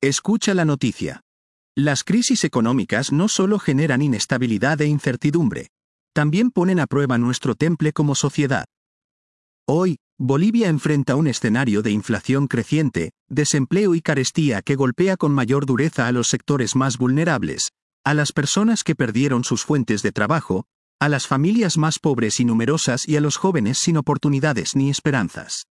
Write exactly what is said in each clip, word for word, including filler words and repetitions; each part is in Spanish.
Escucha la noticia. Las crisis económicas no solo generan inestabilidad e incertidumbre, también ponen a prueba nuestro temple como sociedad. Hoy, Bolivia enfrenta un escenario de inflación creciente, desempleo y carestía que golpea con mayor dureza a los sectores más vulnerables, a las personas que perdieron sus fuentes de trabajo, a las familias más pobres y numerosas y a los jóvenes sin oportunidades ni esperanzas.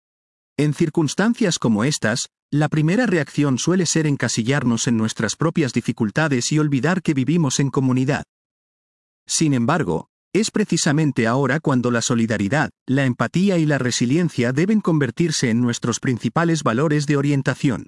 En circunstancias como estas, la primera reacción suele ser encasillarnos en nuestras propias dificultades y olvidar que vivimos en comunidad. Sin embargo, es precisamente ahora cuando la solidaridad, la empatía y la resiliencia deben convertirse en nuestros principales valores de orientación.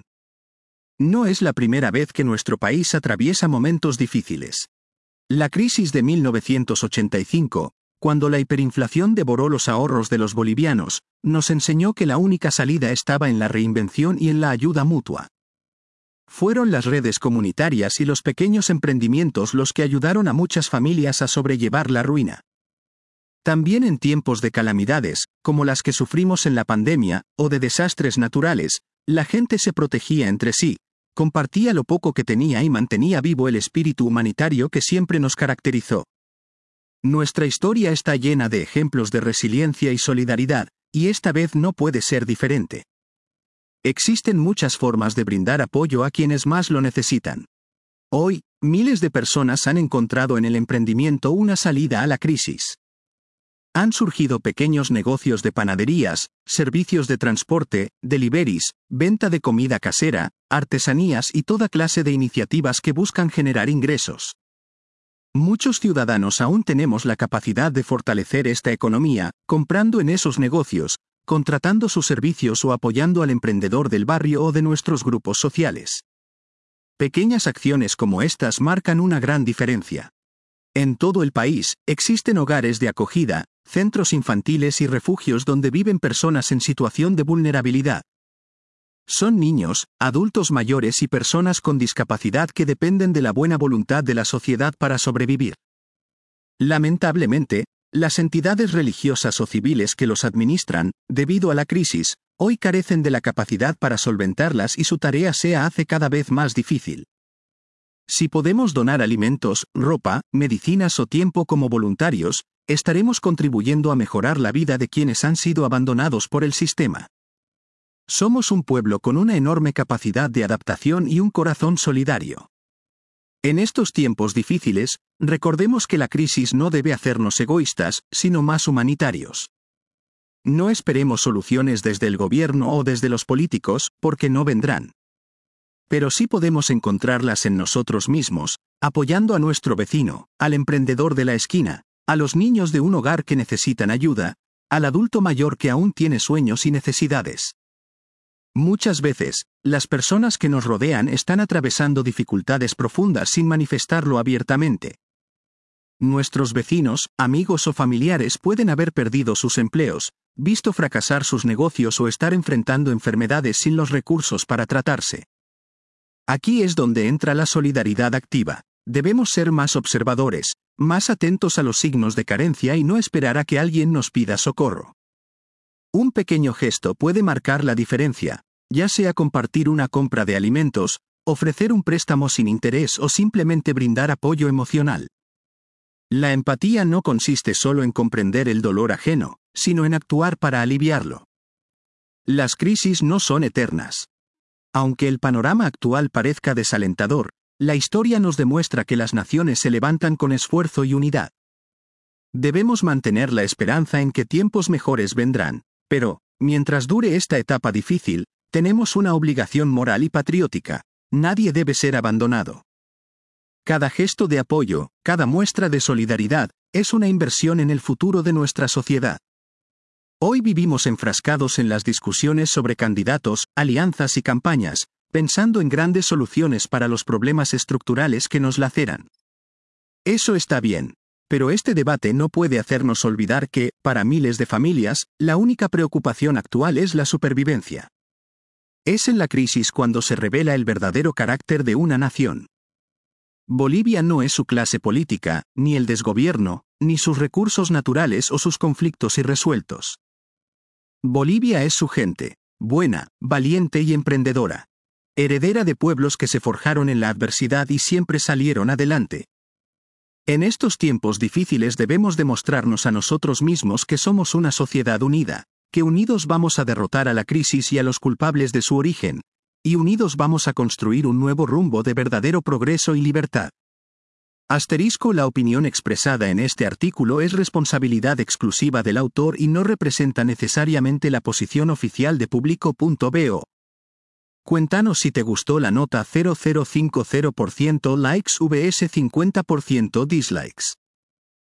No es la primera vez que nuestro país atraviesa momentos difíciles. La crisis de mil novecientos ochenta y cinco, cuando la hiperinflación devoró los ahorros de los bolivianos, nos enseñó que la única salida estaba en la reinvención y en la ayuda mutua. Fueron las redes comunitarias y los pequeños emprendimientos los que ayudaron a muchas familias a sobrellevar la ruina. También en tiempos de calamidades, como las que sufrimos en la pandemia, o de desastres naturales, la gente se protegía entre sí, compartía lo poco que tenía y mantenía vivo el espíritu humanitario que siempre nos caracterizó. Nuestra historia está llena de ejemplos de resiliencia y solidaridad, y esta vez no puede ser diferente. Existen muchas formas de brindar apoyo a quienes más lo necesitan. Hoy, miles de personas han encontrado en el emprendimiento una salida a la crisis. Han surgido pequeños negocios de panaderías, servicios de transporte, deliveries, venta de comida casera, artesanías y toda clase de iniciativas que buscan generar ingresos. Muchos ciudadanos aún tenemos la capacidad de fortalecer esta economía, comprando en esos negocios, contratando sus servicios o apoyando al emprendedor del barrio o de nuestros grupos sociales. Pequeñas acciones como estas marcan una gran diferencia. En todo el país, existen hogares de acogida, centros infantiles y refugios donde viven personas en situación de vulnerabilidad. Son niños, adultos mayores y personas con discapacidad que dependen de la buena voluntad de la sociedad para sobrevivir. Lamentablemente, las entidades religiosas o civiles que los administran, debido a la crisis, hoy carecen de la capacidad para solventarlas y su tarea se hace cada vez más difícil. Si podemos donar alimentos, ropa, medicinas o tiempo como voluntarios, estaremos contribuyendo a mejorar la vida de quienes han sido abandonados por el sistema. Somos un pueblo con una enorme capacidad de adaptación y un corazón solidario. En estos tiempos difíciles, recordemos que la crisis no debe hacernos egoístas, sino más humanitarios. No esperemos soluciones desde el gobierno o desde los políticos, porque no vendrán. Pero sí podemos encontrarlas en nosotros mismos, apoyando a nuestro vecino, al emprendedor de la esquina, a los niños de un hogar que necesitan ayuda, al adulto mayor que aún tiene sueños y necesidades. Muchas veces, las personas que nos rodean están atravesando dificultades profundas sin manifestarlo abiertamente. Nuestros vecinos, amigos o familiares pueden haber perdido sus empleos, visto fracasar sus negocios o estar enfrentando enfermedades sin los recursos para tratarse. Aquí es donde entra la solidaridad activa. Debemos ser más observadores, más atentos a los signos de carencia y no esperar a que alguien nos pida socorro. Un pequeño gesto puede marcar la diferencia, ya sea compartir una compra de alimentos, ofrecer un préstamo sin interés o simplemente brindar apoyo emocional. La empatía no consiste solo en comprender el dolor ajeno, sino en actuar para aliviarlo. Las crisis no son eternas. Aunque el panorama actual parezca desalentador, la historia nos demuestra que las naciones se levantan con esfuerzo y unidad. Debemos mantener la esperanza en que tiempos mejores vendrán, pero, mientras dure esta etapa difícil, tenemos una obligación moral y patriótica: nadie debe ser abandonado. Cada gesto de apoyo, cada muestra de solidaridad, es una inversión en el futuro de nuestra sociedad. Hoy vivimos enfrascados en las discusiones sobre candidatos, alianzas y campañas, pensando en grandes soluciones para los problemas estructurales que nos laceran. Eso está bien, pero este debate no puede hacernos olvidar que, para miles de familias, la única preocupación actual es la supervivencia. Es en la crisis cuando se revela el verdadero carácter de una nación. Bolivia no es su clase política, ni el desgobierno, ni sus recursos naturales o sus conflictos irresueltos. Bolivia es su gente, buena, valiente y emprendedora. heredera de pueblos que se forjaron en la adversidad y siempre salieron adelante. En estos tiempos difíciles debemos demostrarnos a nosotros mismos que somos una sociedad unida, que unidos vamos a derrotar a la crisis y a los culpables de su origen, y unidos vamos a construir un nuevo rumbo de verdadero progreso y libertad. Asterisco: la opinión expresada en este artículo es responsabilidad exclusiva del autor y no representa necesariamente la posición oficial de Público punto bo. Cuéntanos si te gustó la nota. Cero coma cincuenta por ciento likes vs cincuenta por ciento dislikes.